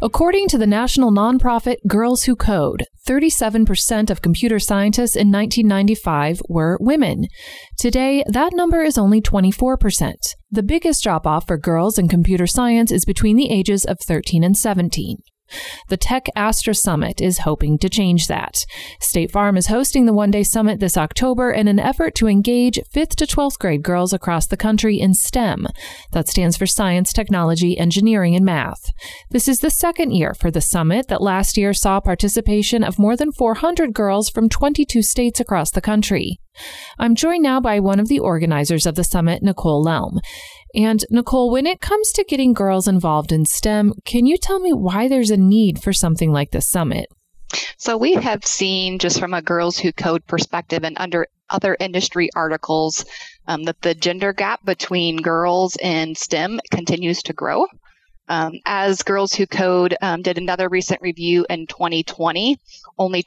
According to the national nonprofit Girls Who Code, 37% of computer scientists in 1995 were women. Today, that number is only 24%. The biggest drop-off for girls in computer science is between the ages of 13 and 17. The Tech Astra Summit is hoping to change that. State Farm is hosting the one-day summit this October in an effort to engage 5th to 12th grade girls across the country in STEM. That stands for science, technology, engineering, and math. This is the second year for the summit that last year saw participation of more than 400 girls from 22 states across the country. I'm joined now by one of the organizers of the summit, Nicole Lelm. And Nicole, when it comes to getting girls involved in STEM, can you tell me why there's a need for something like this summit? So we have seen, just from a Girls Who Code perspective and under other industry articles, that the gender gap between girls and STEM continues to grow. As Girls Who Code did another recent review in 2020, only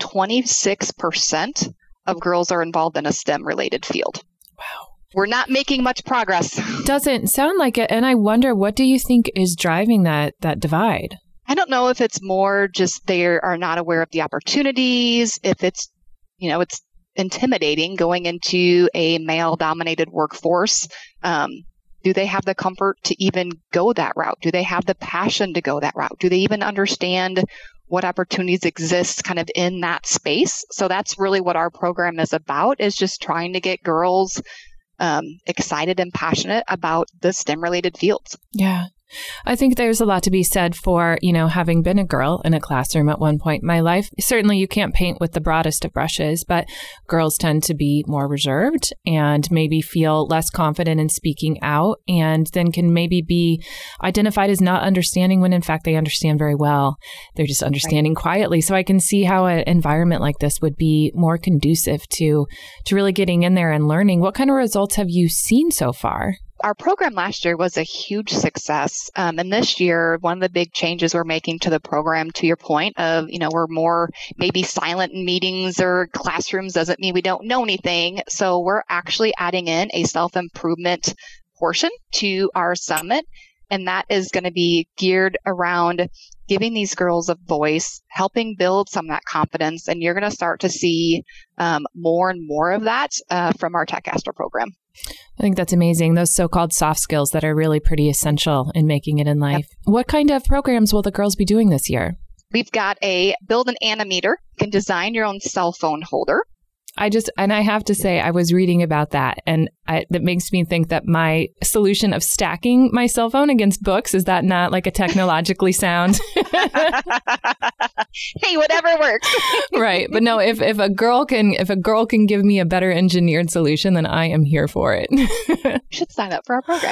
26% of girls are involved in a STEM-related field. Wow. We're not making much progress. Doesn't sound like it. And I wonder, what do you think is driving that divide? I don't know if it's more just they are not aware of the opportunities, if it's, it's intimidating going into a male-dominated workforce. Do they have the comfort to even go that route? Do they have the passion to go that route? Do they even understand what opportunities exist kind of in that space? So that's really what our program is about, is just trying to get girls excited and passionate about the STEM-related fields. Yeah. I think there's a lot to be said for, having been a girl in a classroom at one point in my life. Certainly you can't paint with the broadest of brushes, but girls tend to be more reserved and maybe feel less confident in speaking out, and then can maybe be identified as not understanding when in fact they understand very well. They're just understanding quietly. So I can see how an environment like this would be more conducive to really getting in there and learning. What kind of results have you seen so far? Our program last year was a huge success. And this year, one of the big changes we're making to the program, to your point of, we're more maybe silent in meetings or classrooms, doesn't mean we don't know anything. So we're actually adding in a self-improvement portion to our summit. And that is going to be geared around giving these girls a voice, helping build some of that confidence. And you're going to start to see more and more of that from our Tech Astra program. I think that's amazing. Those so-called soft skills that are really pretty essential in making it in life. Yep. What kind of programs will the girls be doing this year? We've got a build an animator. You can design your own cell phone holder. I have to say, I was reading about that, and that makes me think that my solution of stacking my cell phone against books, is that not like a technologically sound? Hey, whatever works. Right. But no, if a girl can give me a better engineered solution, then I am here for it. You should sign up for our program.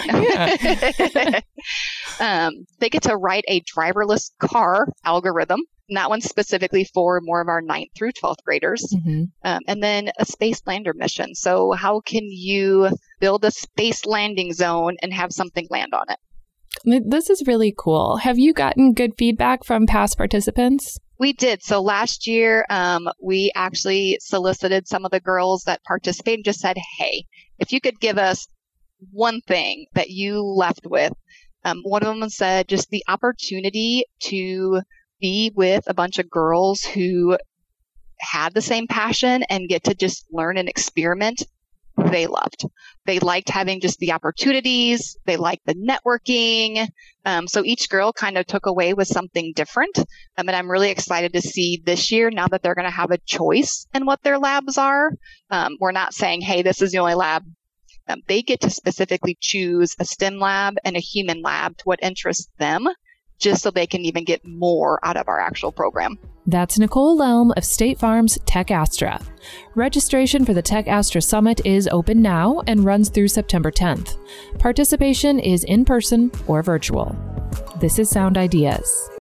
Yeah. They get to write a driverless car algorithm. And that one's specifically for more of our 9th through 12th graders. Mm-hmm. And then a space lander mission. So how can you build a space landing zone and have something land on it? This is really cool. Have you gotten good feedback from past participants? We did. So last year, we actually solicited some of the girls that participated and just said, hey, if you could give us one thing that you left with. One of them said just the opportunity to be with a bunch of girls who had the same passion and get to just learn and experiment. They loved. They liked having just the opportunities. They liked the networking. So each girl kind of took away with something different. And I'm really excited to see this year, now that they're going to have a choice in what their labs are. We're not saying, hey, this is the only lab. They get to specifically choose a STEM lab and a human lab to what interests them, just so they can even get more out of our actual program. That's Nicole Lelm of State Farm's Tech Astra. Registration for the Tech Astra Summit is open now and runs through September 10th. Participation is in person or virtual. This is Sound Ideas.